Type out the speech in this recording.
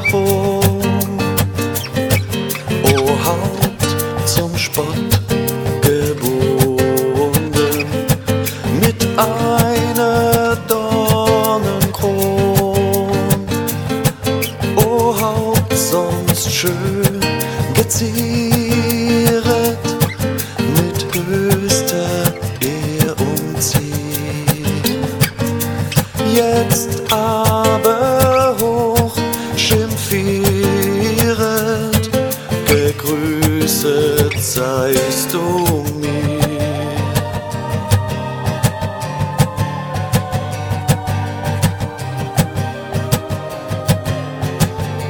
Thron. O Haupt zum Spott gebunden, mit einer Dornenkron. O Haupt sonst schön gezieret, mit höchster Ehr umzieht. Jetzt aber hoch schimpft